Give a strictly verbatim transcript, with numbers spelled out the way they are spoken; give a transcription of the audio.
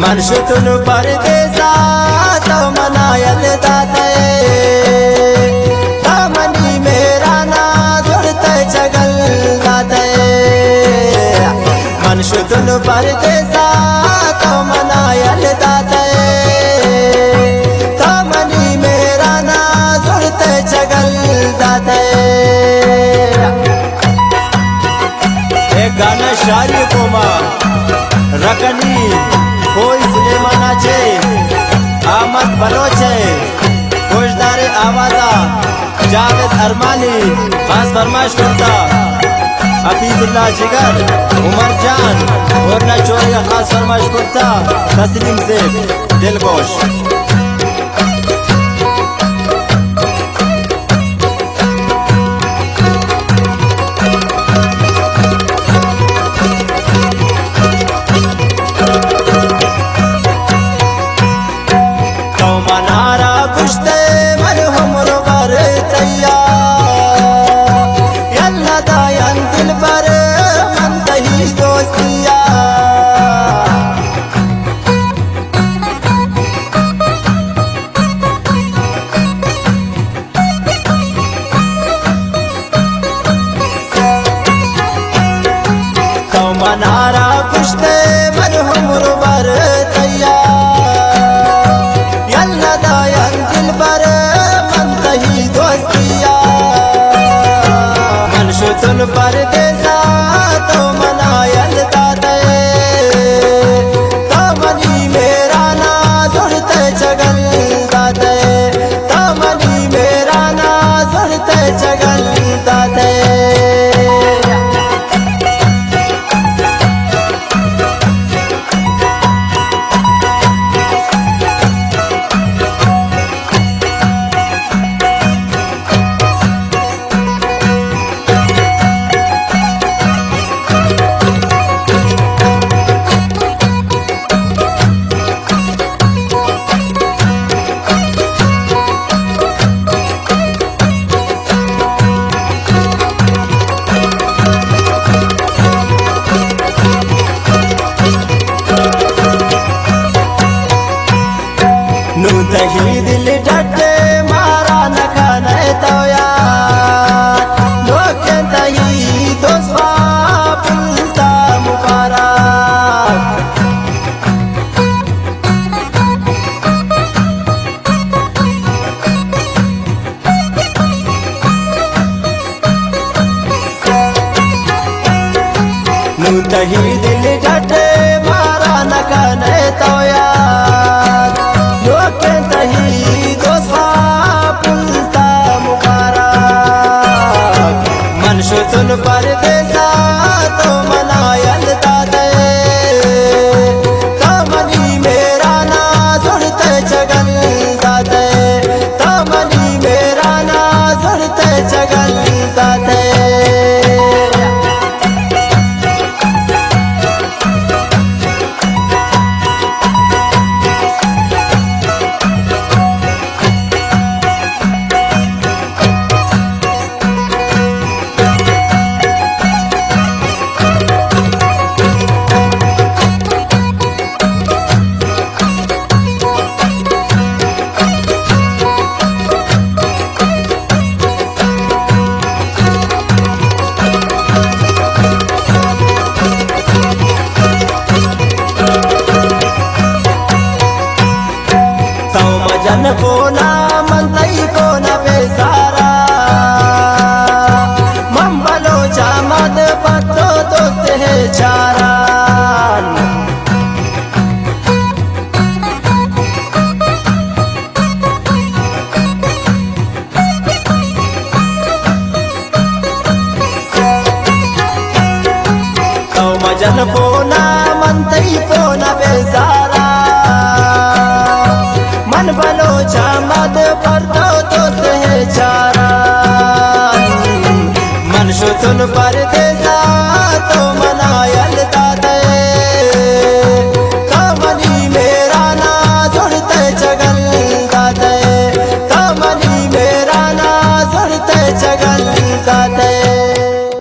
मनशुतुन परदेसा तो मनायल दाते तमनी मेरा ना जुड़ते जगल दाते मनशुतुन परदेसा तो मनायल दाते तमनी मेरा ना जुड़ते जगल दाते। एक गाना शायरी कोमा रकनी कोई सुलेमाना छे आमद बलोचे खुशदारे आवाजा जावेद अरमानी खास फरमाइश करता हफीजुल्लाह जिगर उमर जान और ना चोरिया खास फरमाइश करता तस्लीम से दिलगोश। मनारा पुश्ते मन हमर बर तैया यल्ला दायन दिल बर मन तही दोस्तिया मन शुतुन परदेसा तो मनायल दाते तमनी मेरा ना जुड़ते जगल दाते तमनी मेरा ना जुड़ते जगल दाते। नू तही दिल डटे मारा न खाने तो यार लोके तही दोस्ता पुलता मुबारक नू तही दिल डटे मारा न खाने तो यार लोके तही दोस्ता पुलता मुबारक मन शुतुन परदेसा तो मनायल दाते तमनी मेरा ना जुड़ते जगल दाते तमनी मेरा ना जुड़ते जगल दाते। जन कोना मंतई कोना बेसारा मंबलो चामद पत्तो दोस्त है चारा तो जन कोना मंतई कोना बेसारा मन बलो चामद पर तो दोस्त है चारा मन शुतुन परदेसा तो मनायल दाते तमनी मेरा ना जुड़ते जगल दाते तमनी मेरा ना जुड़ते जगल दाते।